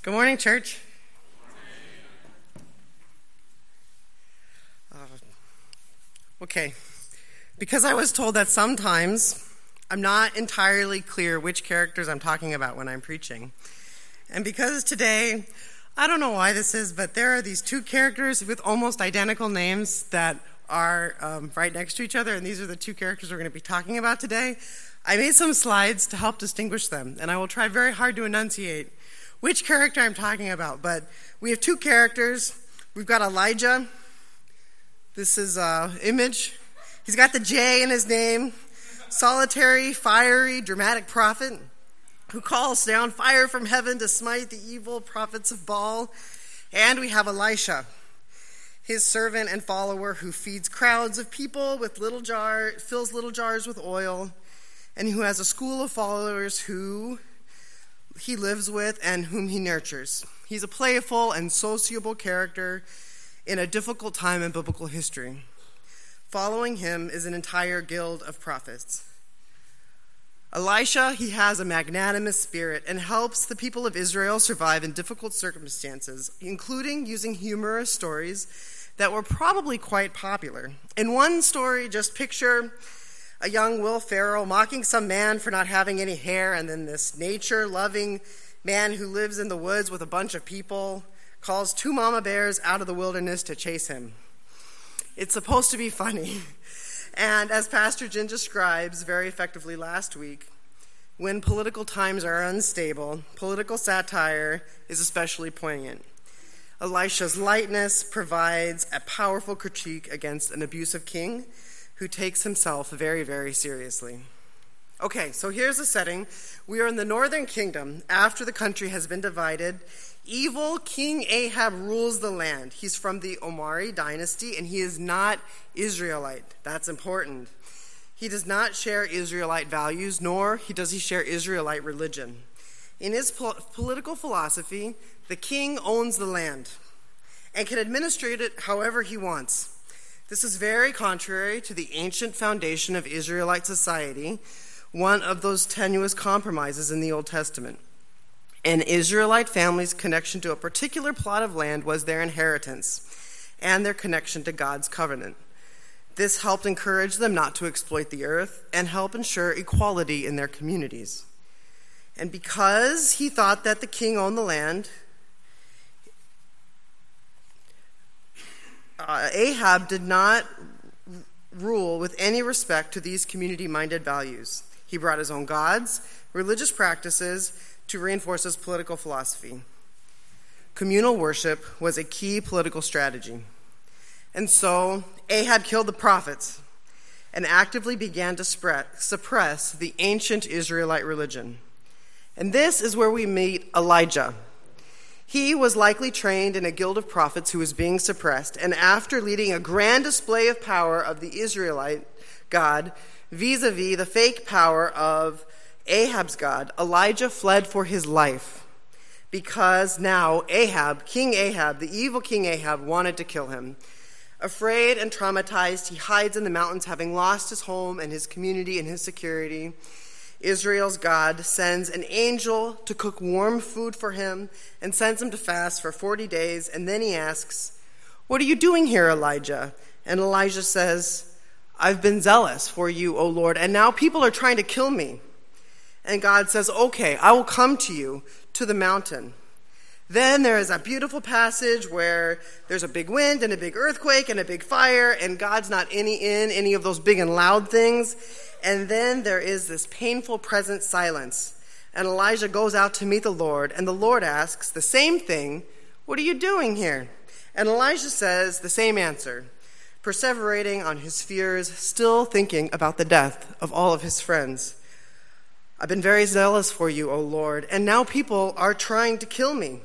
Good morning, church. Okay, because I was told that sometimes I'm not entirely clear which characters I'm talking about when I'm preaching. And because today, I don't know why this is, but there are these two characters with almost identical names that are right next to each other, and these are the two characters we're going to be talking about today. I made some slides to help distinguish them, and I will try very hard to enunciate which character I'm talking about. But we have two characters. We've got Elijah. This is Image. He's got the J in his name. Solitary, fiery, dramatic prophet who calls down fire from heaven to smite the evil prophets of Baal. And we have Elisha, his servant and follower who feeds crowds of people with fills little jars with oil, and who has a school of followers who he lives with and whom he nurtures. He's a playful and sociable character in a difficult time in biblical history. Following him is an entire guild of prophets. Elisha, he has a magnanimous spirit and helps the people of Israel survive in difficult circumstances, including using humorous stories that were probably quite popular. In one story, just picture a young Will Ferrell mocking some man for not having any hair, and then this nature-loving man who lives in the woods with a bunch of people calls two mama bears out of the wilderness to chase him. It's supposed to be funny. And as Pastor Jen describes very effectively last week, when political times are unstable, political satire is especially poignant. Elisha's lightness provides a powerful critique against an abusive king who takes himself very, very seriously. Okay, so here's the setting. We are in the northern kingdom. After the country has been divided, evil King Ahab rules the land. He's from the Omari dynasty, and he is not Israelite. That's important. He does not share Israelite values, nor does he share Israelite religion. In his political philosophy, the king owns the land and can administrate it however he wants. This is very contrary to the ancient foundation of Israelite society, one of those tenuous compromises in the Old Testament. An Israelite family's connection to a particular plot of land was their inheritance and their connection to God's covenant. This helped encourage them not to exploit the earth and help ensure equality in their communities. And because he thought that the king owned the land, Ahab did not rule with any respect to these community-minded values. He brought his own gods, religious practices to reinforce his political philosophy. Communal worship was a key political strategy. And so Ahab killed the prophets and actively began to suppress the ancient Israelite religion. And this is where we meet Elijah. He was likely trained in a guild of prophets who was being suppressed, and after leading a grand display of power of the Israelite God vis-a-vis the fake power of Ahab's God, Elijah fled for his life because now King Ahab, the evil King Ahab, wanted to kill him. Afraid and traumatized, he hides in the mountains, having lost his home and his community and his security. Israel's God sends an angel to cook warm food for him and sends him to fast for 40 days. And then he asks, "What are you doing here, Elijah?" And Elijah says, "I've been zealous for you, O Lord, and now people are trying to kill me." And God says, "Okay, I will come to you to the mountain." Then there is a beautiful passage where there's a big wind and a big earthquake and a big fire, and God's not in any of those big and loud things. And then there is this painful present silence. And Elijah goes out to meet the Lord, and the Lord asks the same thing, "What are you doing here?" And Elijah says the same answer, perseverating on his fears, still thinking about the death of all of his friends. "I've been very zealous for you, O Lord, and now people are trying to kill me."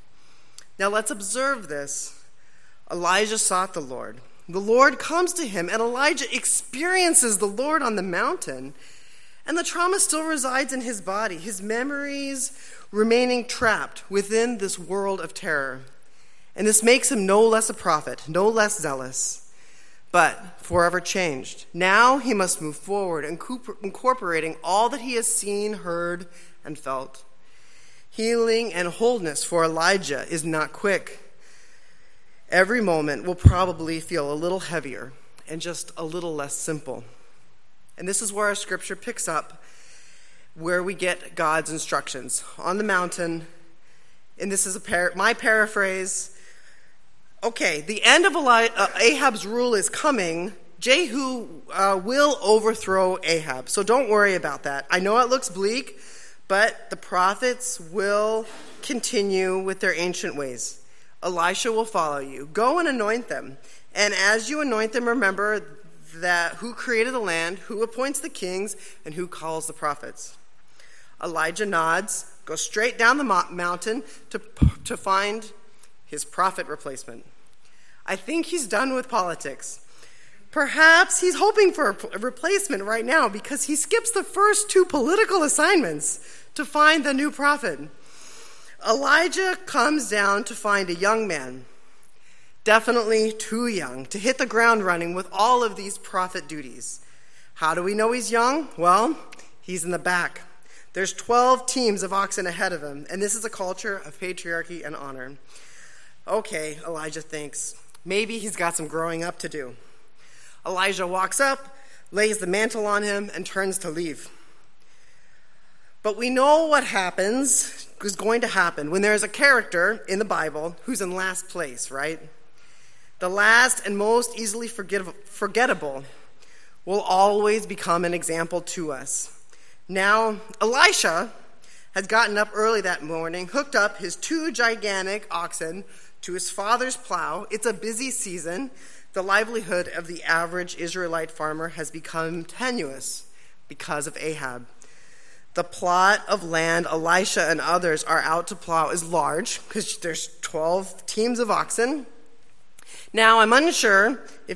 Now let's observe this. Elijah sought the Lord. The Lord comes to him, and Elijah experiences the Lord on the mountain. And the trauma still resides in his body, his memories remaining trapped within this world of terror. And this makes him no less a prophet, no less zealous, but forever changed. Now he must move forward, incorporating all that he has seen, heard, and felt. Healing and wholeness for Elijah is not quick. Every moment will probably feel a little heavier and just a little less simple. And this is where our scripture picks up, where we get God's instructions. On the mountain, and this is my paraphrase. Okay, the end of Ahab's rule is coming. Jehu will overthrow Ahab, so don't worry about that. I know it looks bleak, but the prophets will continue with their ancient ways. Elisha will follow you. Go and anoint them. And as you anoint them, remember that who created the land, who appoints the kings, and who calls the prophets. Elijah nods, goes straight down the mountain to find his prophet replacement. I think he's done with politics. Perhaps he's hoping for a replacement right now because he skips the first 2 political assignments to find the new prophet. Elijah comes down to find a young man, definitely too young to hit the ground running with all of these prophet duties. How do we know he's young? Well, he's in the back. There's 12 teams of oxen ahead of him, and this is a culture of patriarchy and honor. Okay, Elijah thinks, maybe he's got some growing up to do. Elijah walks up, lays the mantle on him, and turns to leave. But we know what is going to happen when there's a character in the Bible who's in last place, right? The last and most easily forgettable will always become an example to us. Now, Elisha had gotten up early that morning, hooked up his 2 gigantic oxen to his father's plow. It's a busy season. The livelihood of the average Israelite farmer has become tenuous because of Ahab. The plot of land Elisha and others are out to plow is large because there's 12 teams of oxen. Now, I'm unsure if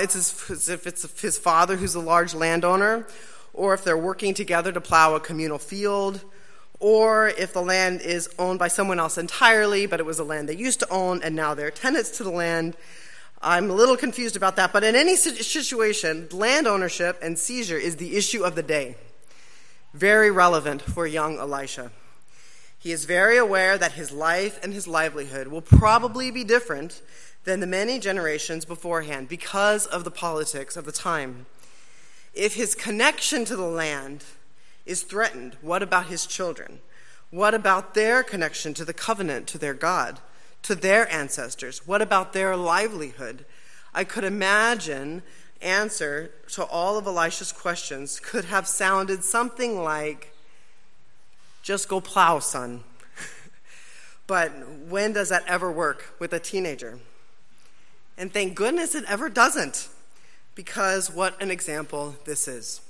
it's his father who's a large landowner, or if they're working together to plow a communal field, or if the land is owned by someone else entirely, but it was a land they used to own and now they're tenants to the land. I'm a little confused about that, but in any situation, land ownership and seizure is the issue of the day. Very relevant for young Elisha. He is very aware that his life and his livelihood will probably be different than the many generations beforehand because of the politics of the time. If his connection to the land is threatened, what about his children? What about their connection to the covenant, to their God, to their ancestors? What about their livelihood? I could imagine answer to all of Elisha's questions could have sounded something like, just go plow, son. But when does that ever work with a teenager? And thank goodness it ever doesn't, because what an example this is.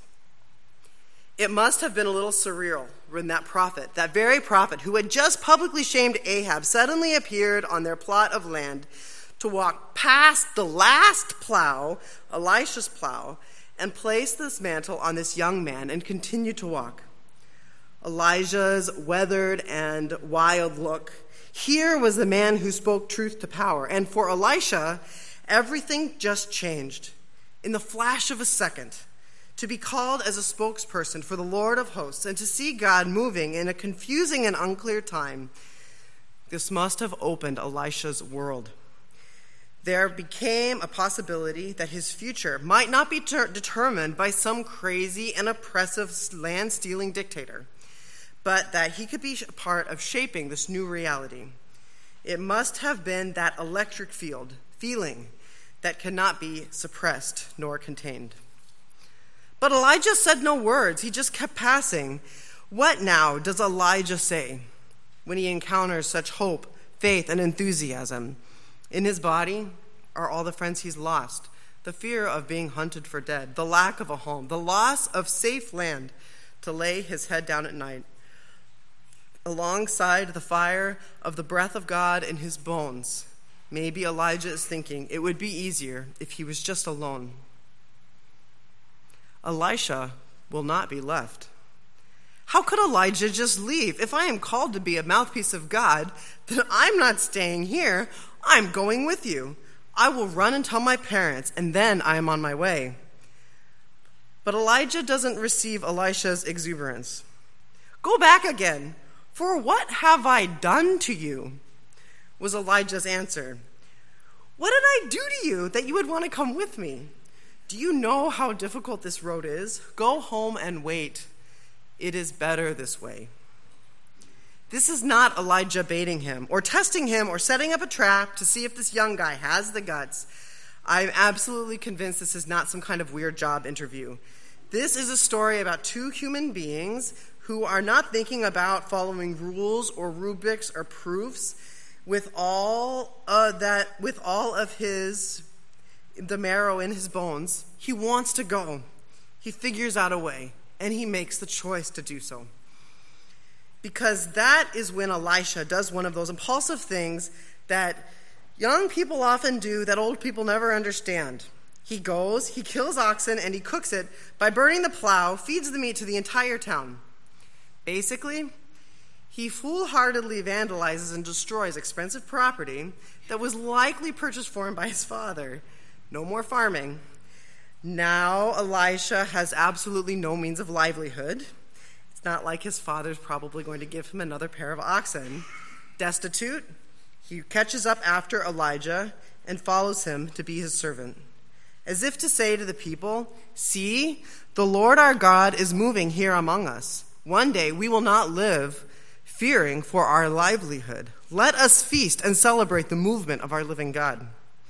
It must have been a little surreal when that very prophet who had just publicly shamed Ahab, suddenly appeared on their plot of land to walk past the last plow, Elisha's plow, and place this mantle on this young man and continue to walk. Elijah's weathered and wild look. Here was the man who spoke truth to power. And for Elisha, everything just changed. In the flash of a second, to be called as a spokesperson for the Lord of hosts and to see God moving in a confusing and unclear time, this must have opened Elisha's world. There became a possibility that his future might not be determined by some crazy and oppressive land-stealing dictator, but that he could be a part of shaping this new reality. It must have been that electric feeling that cannot be suppressed nor contained. But Elijah said no words. He just kept passing. What now does Elijah say when he encounters such hope, faith, and enthusiasm? In his body are all the friends he's lost, the fear of being hunted for dead, the lack of a home, the loss of safe land to lay his head down at night. Alongside the fire of the breath of God in his bones, maybe Elijah is thinking it would be easier if he was just alone. Elisha will not be left. How could Elijah just leave? If I am called to be a mouthpiece of God, then I'm not staying here. I'm going with you. I will run and tell my parents, and then I am on my way. But Elijah doesn't receive Elisha's exuberance. Go back again. "For what have I done to you?" was Elijah's answer. "What did I do to you that you would want to come with me? Do you know how difficult this road is? Go home and wait. It is better this way." This is not Elijah baiting him or testing him or setting up a trap to see if this young guy has the guts. I'm absolutely convinced this is not some kind of weird job interview. This is a story about two human beings who are not thinking about following rules or rubrics or proofs with all of the marrow in his bones. He wants to go. He figures out a way, and he makes the choice to do so. Because that is when Elisha does one of those impulsive things that young people often do that old people never understand. He goes, he kills oxen, and he cooks it by burning the plow, feeds the meat to the entire town. Basically, he foolhardily vandalizes and destroys expensive property that was likely purchased for him by his father. No more farming. Now Elisha has absolutely no means of livelihood. It's not like his father's probably going to give him another pair of oxen. Destitute, he catches up after Elijah and follows him to be his servant, as if to say to the people, "See, the Lord our God is moving here among us. One day we will not live fearing for our livelihood. Let us feast and celebrate the movement of our living God."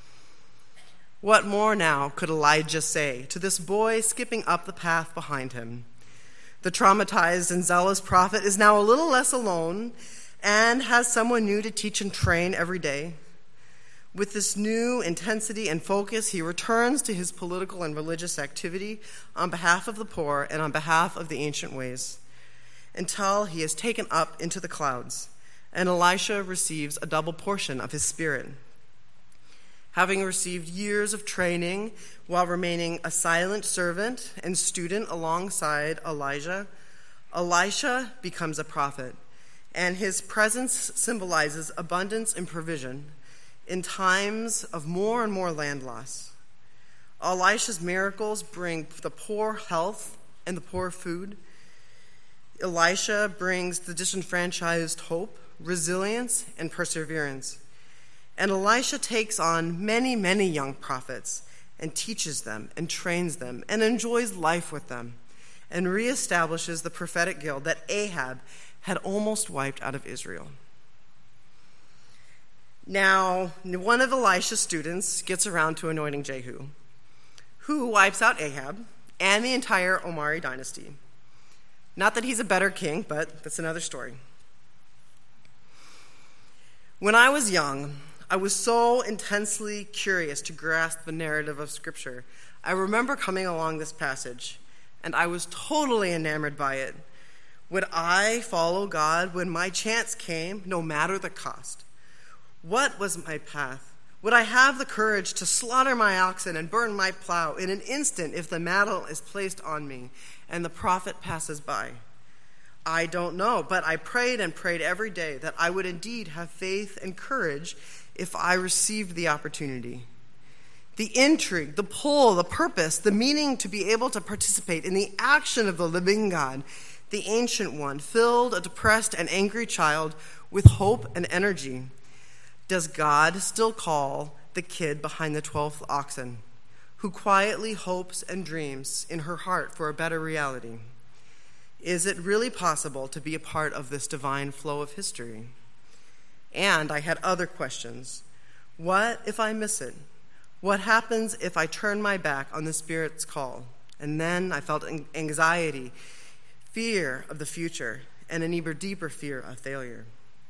What more now could Elijah say to this boy skipping up the path behind him? The traumatized and zealous prophet is now a little less alone and has someone new to teach and train every day. With this new intensity and focus, he returns to his political and religious activity on behalf of the poor and on behalf of the ancient ways, until he is taken up into the clouds, and Elisha receives a double portion of his spirit. Having received years of training while remaining a silent servant and student alongside Elijah, Elisha becomes a prophet, and his presence symbolizes abundance and provision in times of more and more land loss. Elisha's miracles bring the poor health and the poor food. Elisha brings the disenfranchised hope, resilience, and perseverance. And Elisha takes on many, many young prophets and teaches them and trains them and enjoys life with them and reestablishes the prophetic guild that Ahab had almost wiped out of Israel. Now, one of Elisha's students gets around to anointing Jehu, who wipes out Ahab and the entire Omari dynasty. Not that he's a better king, but that's another story. When I was young, I was so intensely curious to grasp the narrative of Scripture. I remember coming along this passage, and I was totally enamored by it. Would I follow God when my chance came, no matter the cost? What was my path? Would I have the courage to slaughter my oxen and burn my plow in an instant if the mantle is placed on me and the prophet passes by? I don't know, but I prayed and prayed every day that I would indeed have faith and courage if I received the opportunity. The intrigue, the pull, the purpose, the meaning to be able to participate in the action of the living God, the Ancient One, filled a depressed and angry child with hope and energy. Does God still call the kid behind the 12th oxen, who quietly hopes and dreams in her heart for a better reality? Is it really possible to be a part of this divine flow of history? And I had other questions. What if I miss it? What happens if I turn my back on the Spirit's call? And then I felt anxiety, fear of the future, and an even deeper fear of failure.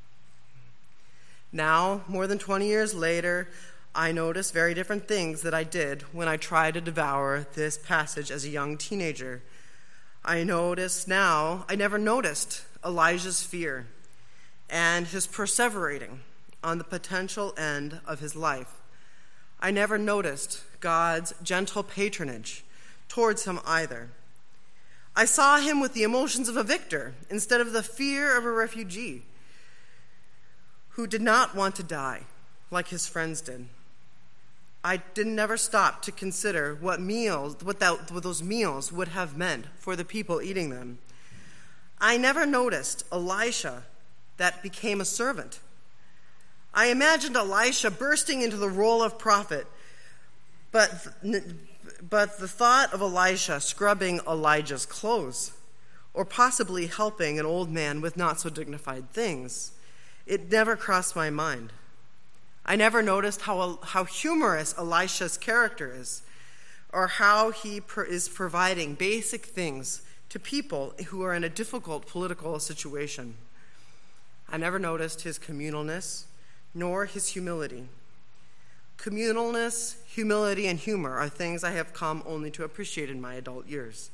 Now, more than 20 years later, I notice very different things that I did when I tried to devour this passage as a young teenager. I never noticed Elijah's fear and his perseverating on the potential end of his life. I never noticed God's gentle patronage towards him either. I saw him with the emotions of a victor instead of the fear of a refugee who did not want to die like his friends did. I never stop to consider what those meals would have meant for the people eating them. I never noticed Elisha that became a servant. I imagined Elisha bursting into the role of prophet, but the thought of Elisha scrubbing Elijah's clothes, or possibly helping an old man with not so dignified things, it never crossed my mind. I never noticed how humorous Elisha's character is, or how he is providing basic things to people who are in a difficult political situation. I never noticed his communalness, nor his humility. Communalness, humility, and humor are things I have come only to appreciate in my adult years.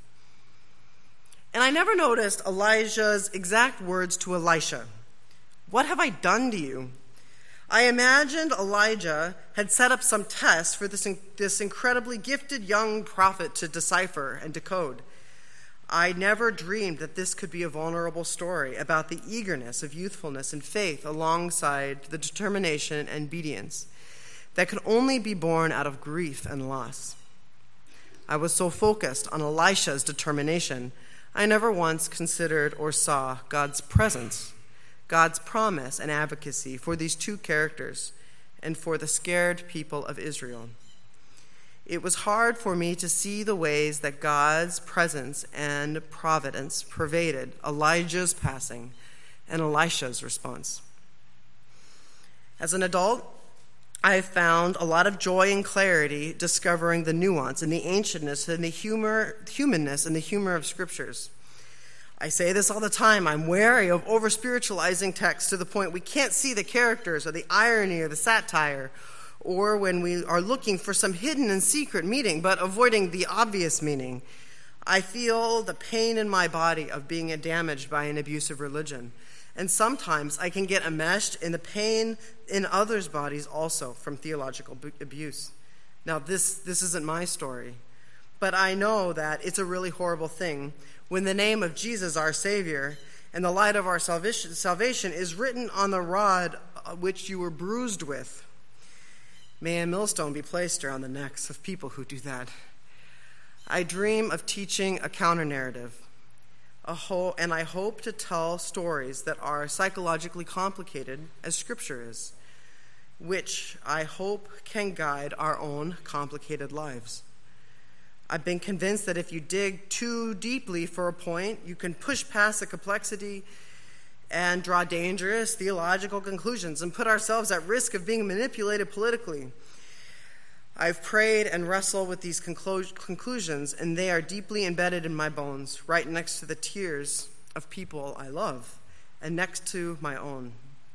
And I never noticed Elijah's exact words to Elisha. "What have I done to you?" I imagined Elijah had set up some tests for this incredibly gifted young prophet to decipher and decode. I never dreamed that this could be a vulnerable story about the eagerness of youthfulness and faith alongside the determination and obedience that could only be born out of grief and loss. I was so focused on Elisha's determination, I never once considered or saw God's presence, God's promise and advocacy for these two characters and for the scared people of Israel. It was hard for me to see the ways that God's presence and providence pervaded Elijah's passing and Elisha's response. As an adult, I have found a lot of joy and clarity discovering the nuance and the ancientness and the humanness and the humor of scriptures. I say this all the time. I'm wary of over-spiritualizing text to the point we can't see the characters or the irony or the satire, or when we are looking for some hidden and secret meaning but avoiding the obvious meaning. I feel the pain in my body of being damaged by an abusive religion. And sometimes I can get enmeshed in the pain in others' bodies also from theological abuse. Now, this isn't my story, but I know that it's a really horrible thing when the name of Jesus, our Savior, and the light of our salvation is written on the rod which you were bruised with. May a millstone be placed around the necks of people who do that. I dream of teaching a counter-narrative, and I hope to tell stories that are psychologically complicated as Scripture is, which I hope can guide our own complicated lives. I've been convinced that if you dig too deeply for a point, you can push past the complexity and draw dangerous theological conclusions and put ourselves at risk of being manipulated politically. I've prayed and wrestled with these conclusions, and they are deeply embedded in my bones, right next to the tears of people I love and next to my own.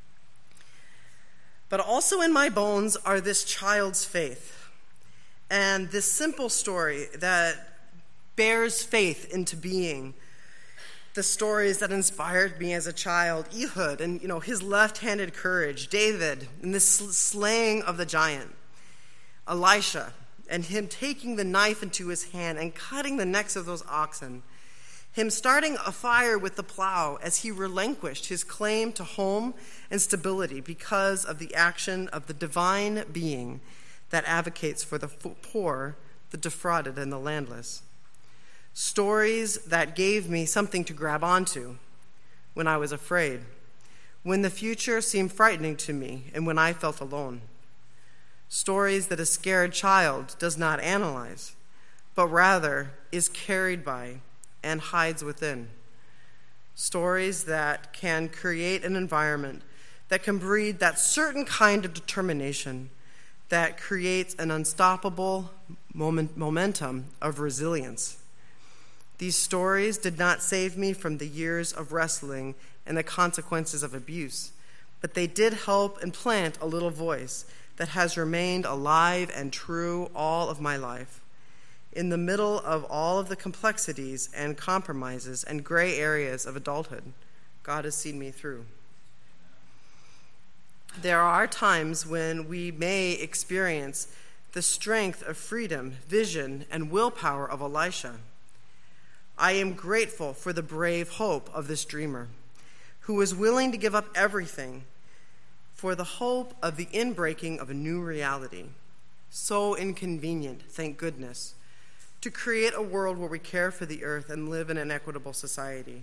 But also in my bones are this child's faith and this simple story that bears faith into being. The stories that inspired me as a child, Ehud and his left-handed courage, David and the slaying of the giant, Elisha and him taking the knife into his hand and cutting the necks of those oxen, him starting a fire with the plow as he relinquished his claim to home and stability because of the action of the divine being that advocates for the poor, the defrauded, and the landless. Stories that gave me something to grab onto when I was afraid, when the future seemed frightening to me, and when I felt alone. Stories that a scared child does not analyze, but rather is carried by and hides within. Stories that can create an environment that can breed that certain kind of determination that creates an unstoppable momentum of resilience. These stories did not save me from the years of wrestling and the consequences of abuse, but they did help implant a little voice that has remained alive and true all of my life. In the middle of all of the complexities and compromises and gray areas of adulthood, God has seen me through. There are times when we may experience the strength of freedom, vision, and willpower of Elisha. I am grateful for the brave hope of this dreamer, who was willing to give up everything for the hope of the inbreaking of a new reality, so inconvenient, thank goodness, to create a world where we care for the earth and live in an equitable society,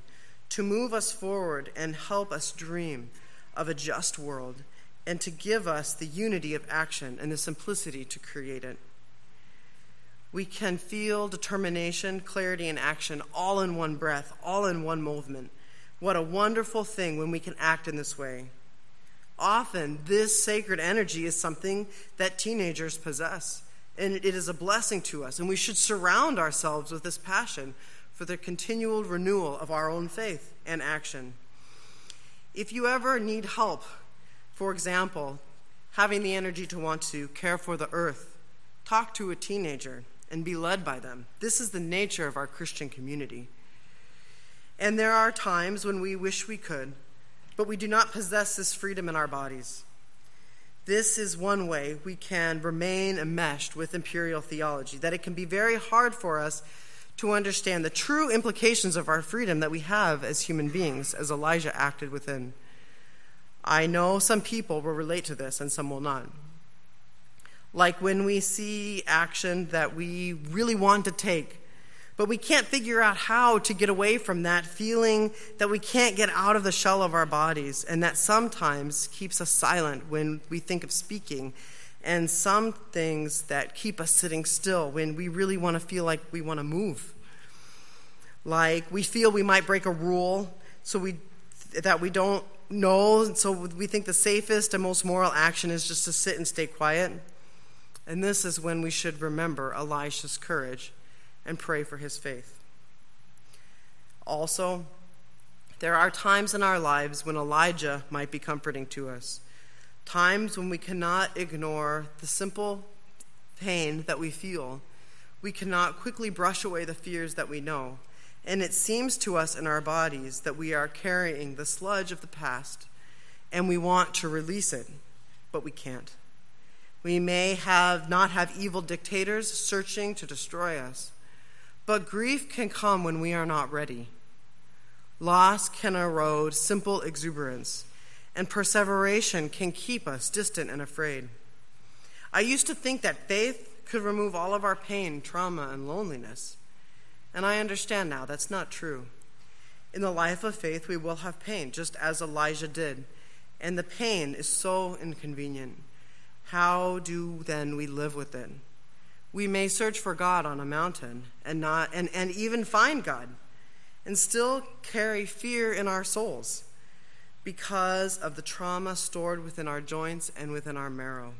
to move us forward and help us dream of a just world, and to give us the unity of action and the simplicity to create it. We can feel determination, clarity, and action all in one breath, all in one movement. What a wonderful thing when we can act in this way. Often, this sacred energy is something that teenagers possess, and it is a blessing to us, and we should surround ourselves with this passion for the continual renewal of our own faith and action. If you ever need help, for example, having the energy to want to care for the earth, talk to a teenager and be led by them. This is the nature of our Christian community. And there are times when we wish we could, but we do not possess this freedom in our bodies. This is one way we can remain enmeshed with imperial theology, that it can be very hard for us to understand the true implications of our freedom that we have as human beings, as Elijah acted within. I know some people will relate to this and some will not. Like when we see action that we really want to take, but we can't figure out how to get away from that feeling that we can't get out of the shell of our bodies, and that sometimes keeps us silent when we think of speaking, and some things that keep us sitting still when we really want to feel like we want to move. Like we feel we might break a rule that we don't know, so we think the safest and most moral action is just to sit and stay quiet. And this is when we should remember Elisha's courage and pray for his faith. Also, there are times in our lives when Elijah might be comforting to us. Times when we cannot ignore the simple pain that we feel. We cannot quickly brush away the fears that we know. And it seems to us in our bodies that we are carrying the sludge of the past, and we want to release it, but we can't. We may not have evil dictators searching to destroy us, but grief can come when we are not ready. Loss can erode simple exuberance, and perseveration can keep us distant and afraid. I used to think that faith could remove all of our pain, trauma, and loneliness, and I understand now that's not true. In the life of faith, we will have pain, just as Elijah did, and the pain is so inconvenient. How do then we live with it? We may search for God on a mountain and even find God, and still carry fear in our souls because of the trauma stored within our joints and within our marrow.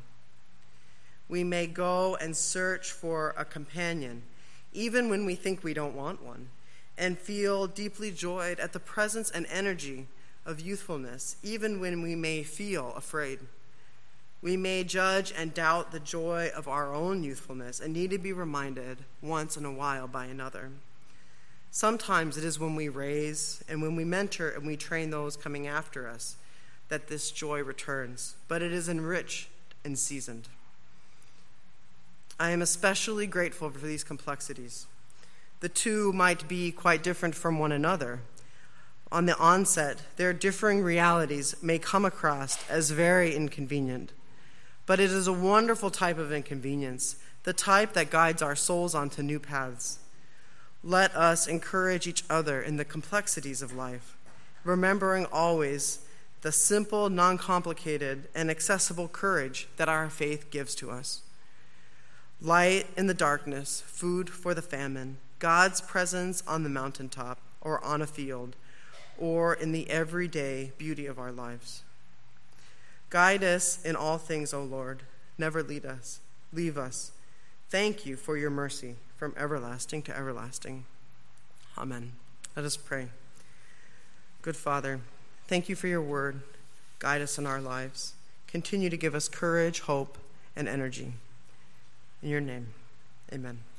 We may go and search for a companion, even when we think we don't want one, and feel deeply joyed at the presence and energy of youthfulness, even when we may feel afraid. We may judge and doubt the joy of our own youthfulness and need to be reminded once in a while by another. Sometimes it is when we raise and when we mentor and we train those coming after us that this joy returns, but it is enriched and seasoned. I am especially grateful for these complexities. The two might be quite different from one another. On the onset, their differing realities may come across as very inconvenient. But it is a wonderful type of inconvenience, the type that guides our souls onto new paths. Let us encourage each other in the complexities of life, remembering always the simple, non-complicated, and accessible courage that our faith gives to us. Light in the darkness, food for the famine, God's presence on the mountaintop or on a field, or in the everyday beauty of our lives. Guide us in all things, O Lord. Never leave us. Thank you for your mercy from everlasting to everlasting. Amen. Let us pray. Good Father, thank you for your word. Guide us in our lives. Continue to give us courage, hope, and energy. In your name, amen.